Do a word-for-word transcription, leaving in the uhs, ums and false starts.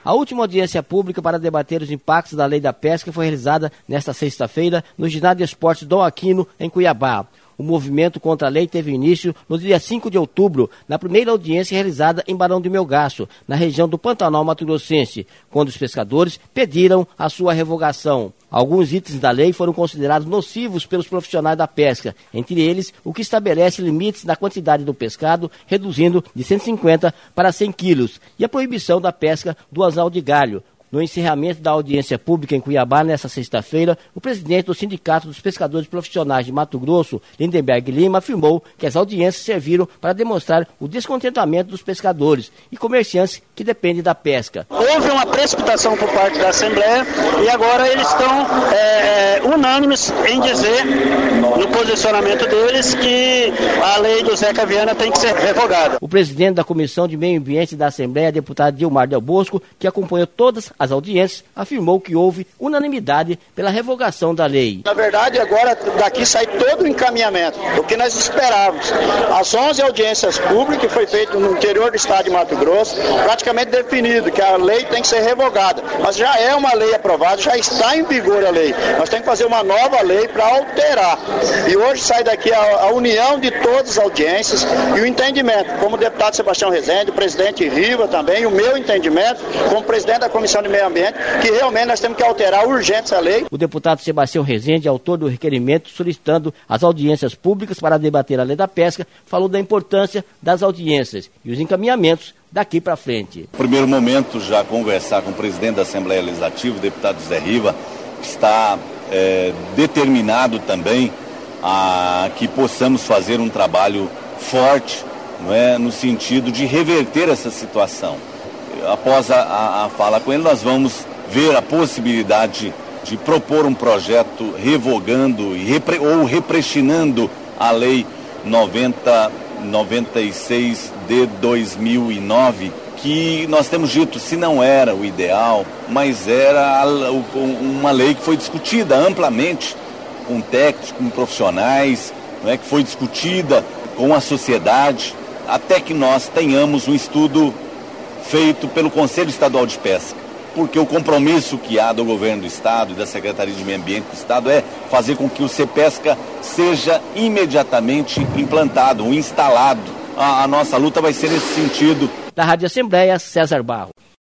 A última audiência pública para debater os impactos da Lei da Pesca foi realizada nesta sexta-feira no Ginásio de Esportes Dom Aquino, em Cuiabá. O movimento contra a lei teve início no dia cinco de outubro, na primeira audiência realizada em Barão de Melgaço, na região do Pantanal Mato-Grossense, quando os pescadores pediram a sua revogação. Alguns itens da lei foram considerados nocivos pelos profissionais da pesca, entre eles o que estabelece limites na quantidade do pescado, reduzindo de cento e cinquenta para cem quilos, e a proibição da pesca do anzal de galho. No encerramento da audiência pública em Cuiabá, nesta sexta-feira, o presidente do Sindicato dos Pescadores Profissionais de Mato Grosso, Lindenberg Lima, afirmou que as audiências serviram para demonstrar o descontentamento dos pescadores e comerciantes que dependem da pesca. Houve uma precipitação por parte da Assembleia e agora eles estão é, unânimes em dizer, no posicionamento deles, que a lei do Zeca Viana tem que ser revogada. O presidente da Comissão de Meio Ambiente da Assembleia, deputado Dilmar Del Bosco, que acompanhou todas as audiências, afirmou que houve unanimidade pela revogação da lei. Na verdade, agora daqui sai todo o encaminhamento do que nós esperávamos. As onze audiências públicas que foi feito no interior do estado de Mato Grosso, praticamente definido que a lei tem que ser revogada. Mas já é uma lei aprovada, já está em vigor a lei. Nós temos que fazer uma nova lei para alterar. E hoje sai daqui a, a união de todas as audiências e o entendimento, como o deputado Sebastião Rezende, o presidente Riva também, o meu entendimento, como presidente da Comissão de Meio Ambiente, que realmente nós temos que alterar urgente essa lei. O deputado Sebastião Rezende, autor do requerimento solicitando as audiências públicas para debater a lei da pesca, falou da importância das audiências e os encaminhamentos daqui para frente. Primeiro momento, já conversar com o presidente da Assembleia Legislativa, o deputado Zé Riva, que está é, determinado também a que possamos fazer um trabalho forte, não é, no sentido de reverter essa situação. Após a, a, a fala com ele, nós vamos ver a possibilidade de propor um projeto revogando e repre, ou represtinando a Lei noventa, noventa e seis de dois mil e nove, que nós temos dito, se não era o ideal, mas era a, uma lei que foi discutida amplamente com técnicos, com profissionais, não é, que foi discutida com a sociedade, até que nós tenhamos um estudo feito pelo Conselho Estadual de Pesca, porque o compromisso que há do governo do Estado e da Secretaria de Meio Ambiente do Estado é fazer com que o Cepesca seja imediatamente implantado, instalado. A, a nossa luta vai ser nesse sentido. Da Rádio Assembleia, César Barro.